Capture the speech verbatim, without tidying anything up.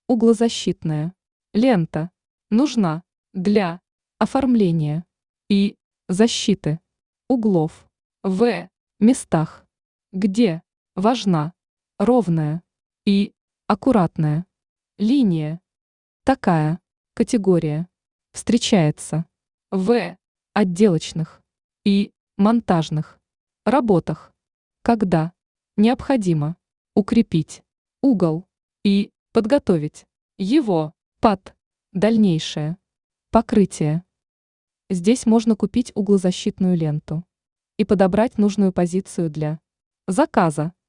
Углозащитная лента нужна для оформления и защиты углов в местах, где важна ровная и аккуратная линия. Такая категория встречается в отделочных и монтажных работах, когда необходимо укрепить угол и подготовить его под дальнейшее покрытие. Здесь можно купить углозащитную ленту и подобрать нужную позицию для заказа.